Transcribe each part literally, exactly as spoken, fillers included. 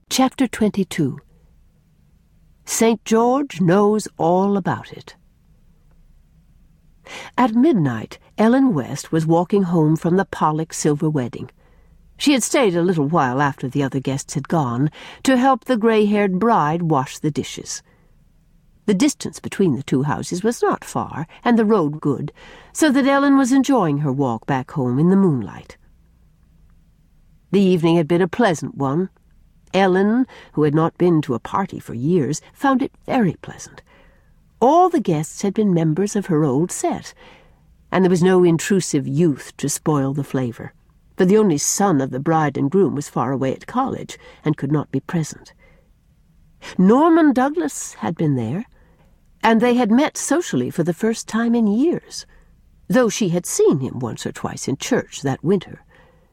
Chapter twenty-two. Saint George knows all about it. At midnight, Ellen West was walking home from the Pollock silver wedding. She had stayed a little while after the other guests had gone to help the grey-haired bride wash the dishes. The distance between the two houses was not far, and the road good, so that Ellen was enjoying her walk back home in the moonlight. The evening had been a pleasant one. Ellen, who had not been to a party for years, found it very pleasant. All the guests had been members of her old set, and there was no intrusive youth to spoil the flavour, for the only son of the bride and groom was far away at college and could not be present. Norman Douglas had been there, and they had met socially for the first time in years, though she had seen him once or twice in church that winter.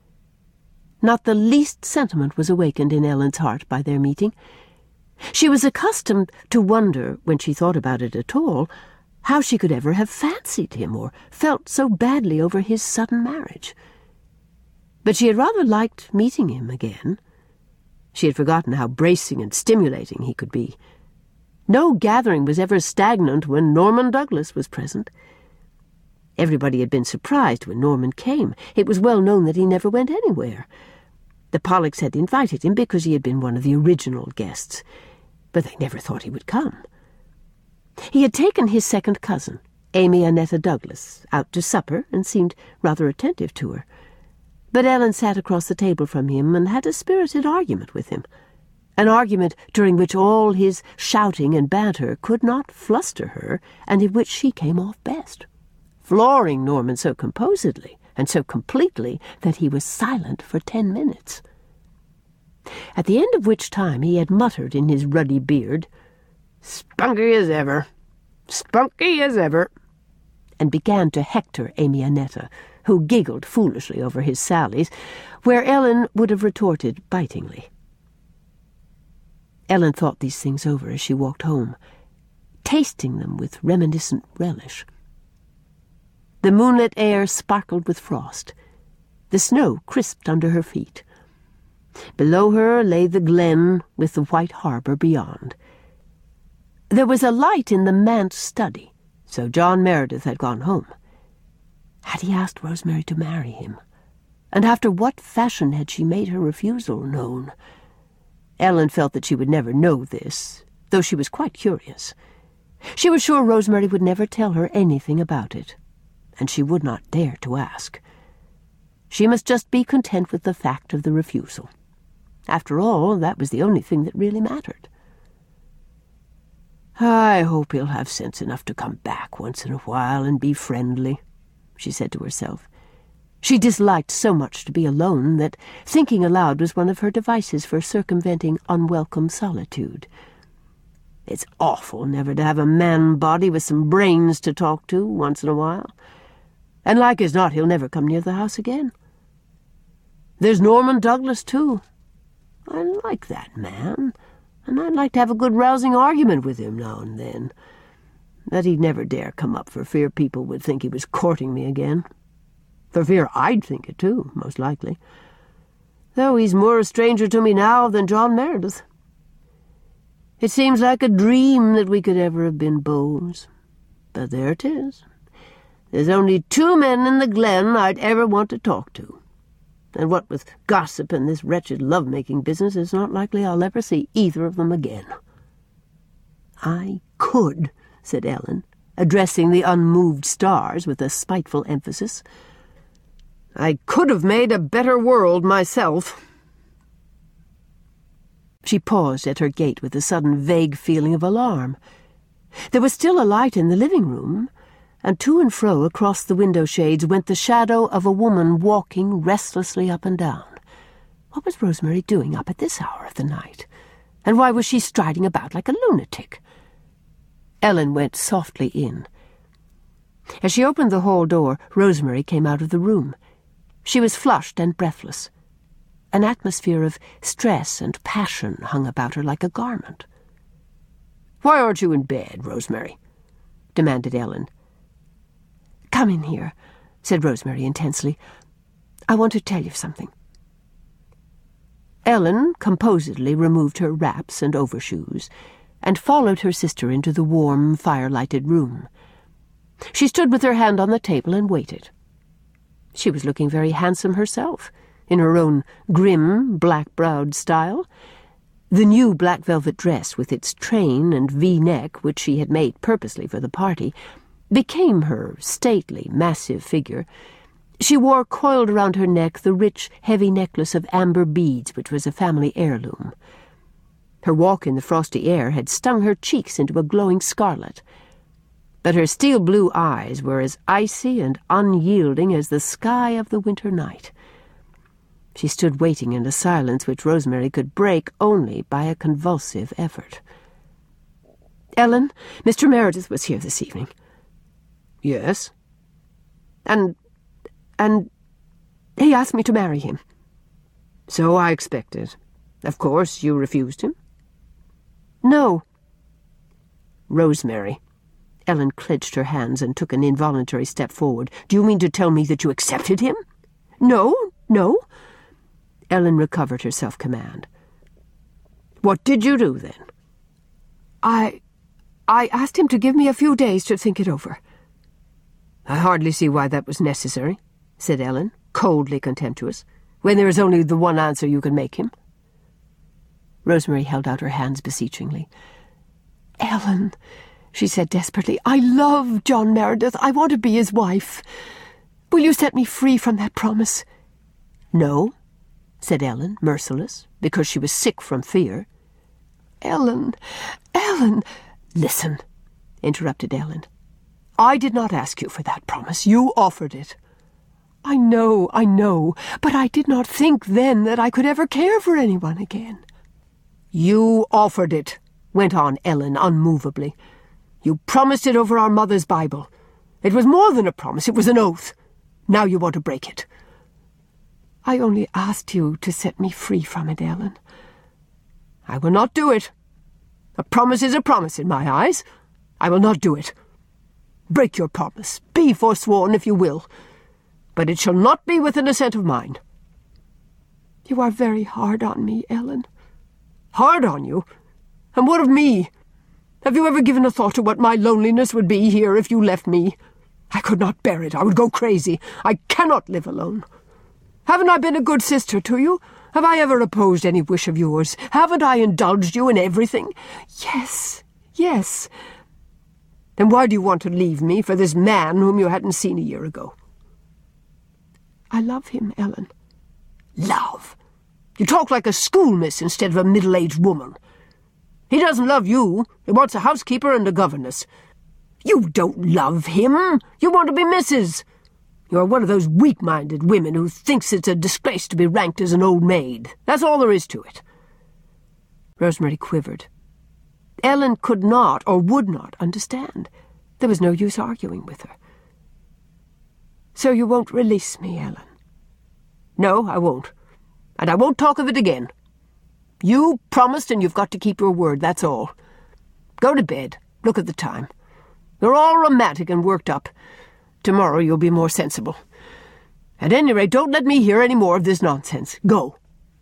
Not the least sentiment was awakened in Ellen's heart by their meeting. She was accustomed to wonder, when she thought about it at all, how she could ever have fancied him or felt so badly over his sudden marriage. But she had rather liked meeting him again. She had forgotten how bracing and stimulating he could be. No gathering was ever stagnant when Norman Douglas was present. Everybody had been surprised when Norman came. It was well known that he never went anywhere. The Pollocks had invited him because he had been one of the original guests, but they never thought he would come. He had taken his second cousin, Amy Annetta Douglas, out to supper and seemed rather attentive to her. But Ellen sat across the table from him and had a spirited argument with him, an argument during which all his shouting and banter could not fluster her, and in which she came off best, flooring Norman so composedly and so completely that he was silent for ten minutes. At the end of which time he had muttered in his ruddy beard, "Spunky as ever, spunky as ever," and began to hector Amy Annetta, who giggled foolishly over his sallies, where Ellen would have retorted bitingly. Ellen thought these things over as she walked home, tasting them with reminiscent relish. The moonlit air sparkled with frost. The snow crisped under her feet. Below her lay the glen with the white harbour beyond. There was a light in the manse study, so John Meredith had gone home. Had he asked Rosemary to marry him? And after what fashion had she made her refusal known? Ellen felt that she would never know this, though she was quite curious. She was sure Rosemary would never tell her anything about it, and she would not dare to ask. She must just be content with the fact of the refusal. After all, that was the only thing that really mattered. "I hope he'll have sense enough to come back once in a while and be friendly," she said to herself. She disliked so much to be alone that thinking aloud was one of her devices for circumventing unwelcome solitude. It's awful never to have a man-body with some brains to talk to once in a while. And like as not, he'll never come near the house again. There's Norman Douglas, too. I like that man, and I'd like to have a good rousing argument with him now and then. But he'd never dare come up for fear people would think he was courting me again. For fear I'd think it, too, most likely. Though he's more a stranger to me now than John Meredith. It seems like a dream that we could ever have been beaux. But there it is. There's only two men in the glen I'd ever want to talk to. And what with gossip and this wretched love-making business, it's not likely I'll ever see either of them again. "I could," said Ellen, addressing the unmoved stars with a spiteful emphasis. "I could have made a better world myself." She paused at her gate with a sudden vague feeling of alarm. There was still a light in the living room, and to and fro across the window shades went the shadow of a woman walking restlessly up and down. What was Rosemary doing up at this hour of the night? And why was she striding about like a lunatic? Ellen went softly in. As she opened the hall door, Rosemary came out of the room. She was flushed and breathless. An atmosphere of stress and passion hung about her like a garment. "Why aren't you in bed, Rosemary?" demanded Ellen. "Come in here," said Rosemary intensely. "I want to tell you something." Ellen composedly removed her wraps and overshoes and followed her sister into the warm, fire-lighted room. She stood with her hand on the table and waited. She was looking very handsome herself, in her own grim, black-browed style. The new black velvet dress, with its train and V-neck, which she had made purposely for the party, became her stately, massive figure. She wore coiled around her neck the rich, heavy necklace of amber beads which was a family heirloom. Her walk in the frosty air had stung her cheeks into a glowing scarlet, but her steel-blue eyes were as icy and unyielding as the sky of the winter night. She stood waiting in a silence which Rosemary could break only by a convulsive effort. "Ellen, Mister Meredith was here this evening." "Yes?" And... and... he asked me to marry him." "So I expected. Of course, you refused him?" "No." "Rosemary." Ellen clenched her hands and took an involuntary step forward. "Do you mean to tell me that you accepted him?" "No, no." Ellen recovered her self-command. "What did you do, then?" I... I asked him to give me a few days to think it over." "I hardly see why that was necessary," said Ellen, coldly contemptuous, "when there is only the one answer you can make him." Rosemary held out her hands beseechingly. "Ellen," she said desperately, "I love John Meredith. I want to be his wife. Will you set me free from that promise?" "No," said Ellen, merciless, because she was sick from fear. "Ellen, Ellen—" "Listen," interrupted Ellen. "I did not ask you for that promise. You offered it." "I know, I know, but I did not think then that I could ever care for anyone again." "You offered it," went on Ellen unmovably. "You promised it over our mother's Bible. It was more than a promise, it was an oath. Now you want to break it." "I only asked you to set me free from it, Ellen." "I will not do it. A promise is a promise in my eyes. I will not do it. Break your promise. Be forsworn if you will. But it shall not be with an assent of mine." "You are very hard on me, Ellen." "Hard on you? And what of me? Have you ever given a thought to what my loneliness would be here if you left me? I could not bear it. I would go crazy. I cannot live alone. Haven't I been a good sister to you? Have I ever opposed any wish of yours? Haven't I indulged you in everything?" "Yes, yes." "Then why do you want to leave me for this man whom you hadn't seen a year ago?" "I love him, Ellen." "Love? You talk like a schoolmiss instead of a middle-aged woman. He doesn't love you. He wants a housekeeper and a governess. You don't love him. You want to be Missus You're one of those weak-minded women who thinks it's a disgrace to be ranked as an old maid. That's all there is to it." Rosemary quivered. Ellen could not or would not understand. There was no use arguing with her. "So you won't release me, Ellen?" "No, I won't. And I won't talk of it again. You promised and you've got to keep your word, that's all. Go to bed. Look at the time. You're all romantic and worked up. Tomorrow you'll be more sensible. At any rate, don't let me hear any more of this nonsense. Go."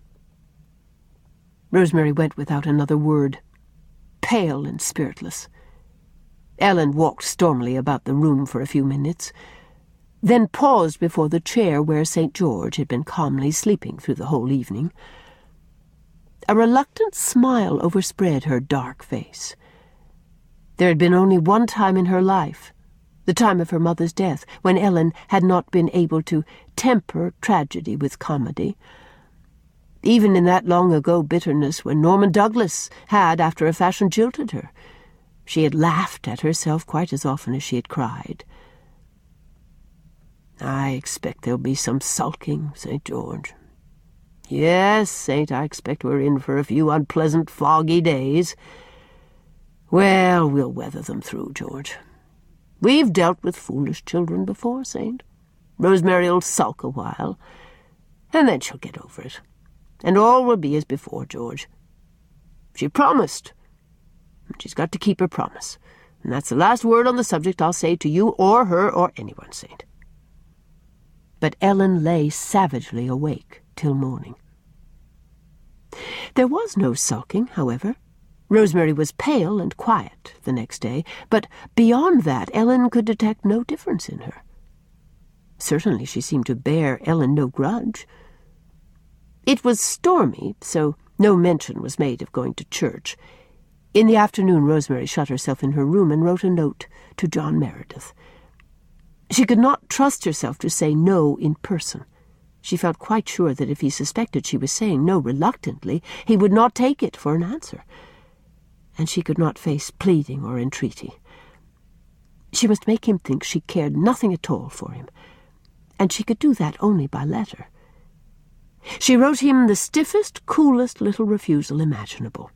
Rosemary went without another word, pale and spiritless. Ellen walked stormily about the room for a few minutes, then paused before the chair where Saint George had been calmly sleeping through the whole evening. A reluctant smile overspread her dark face. There had been only one time in her life, the time of her mother's death, when Ellen had not been able to temper tragedy with comedy. Even in that long-ago bitterness when Norman Douglas had, after a fashion, jilted her, she had laughed at herself quite as often as she had cried. "I expect there'll be some sulking, Saint George. Yes, Saint, I expect we're in for a few unpleasant, foggy days. Well, we'll weather them through, George. We've dealt with foolish children before, Saint. Rosemary'll sulk a while, and then she'll get over it. And all will be as before, George. She promised, and she's got to keep her promise. And that's the last word on the subject I'll say to you or her or anyone, Saint." But Ellen lay savagely awake till morning. There was no sulking, however. Rosemary was pale and quiet the next day, but beyond that Ellen could detect no difference in her. Certainly she seemed to bear Ellen no grudge. It was stormy, so no mention was made of going to church. In the afternoon Rosemary shut herself in her room and wrote a note to John Meredith. She could not trust herself to say no in person. She felt quite sure that if he suspected she was saying no reluctantly, he would not take it for an answer. And she could not face pleading or entreaty. She must make him think she cared nothing at all for him, and she could do that only by letter. She wrote him the stiffest, coolest little refusal imaginable.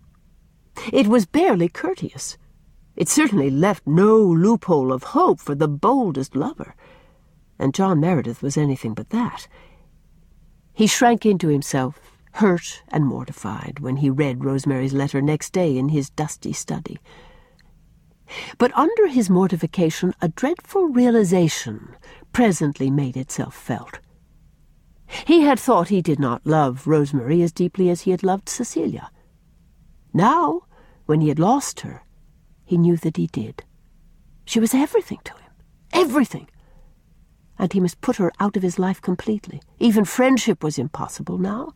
It was barely courteous. It certainly left no loophole of hope for the boldest lover, and John Meredith was anything but that. He shrank into himself, hurt and mortified, when he read Rosemary's letter next day in his dusty study. But under his mortification a dreadful realization presently made itself felt. He had thought he did not love Rosemary as deeply as he had loved Cecilia. Now, when he had lost her, he knew that he did. She was everything to him, everything. And he must put her out of his life completely. Even friendship was impossible now.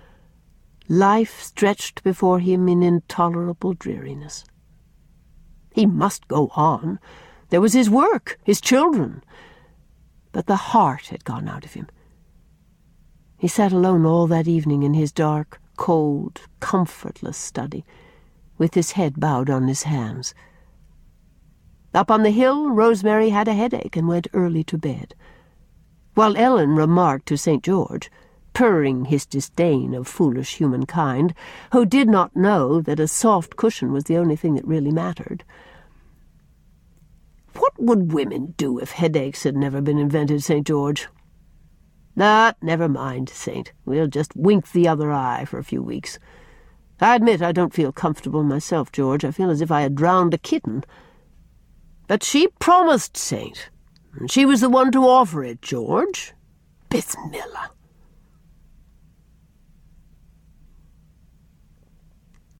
Life stretched before him in intolerable dreariness. He must go on. There was his work, his children. But the heart had gone out of him. He sat alone all that evening in his dark, cold, comfortless study, with his head bowed on his hands. Up on the hill, Rosemary had a headache and went early to bed, while Ellen remarked to Saint George, purring his disdain of foolish humankind, who did not know that a soft cushion was the only thing that really mattered. What would women do if headaches had never been invented, Saint George? Ah, never mind, Saint. We'll just wink the other eye for a few weeks. I admit I don't feel comfortable myself, George. I feel as if I had drowned a kitten. But she promised, Saint, and she was the one to offer it, George. Bismillah.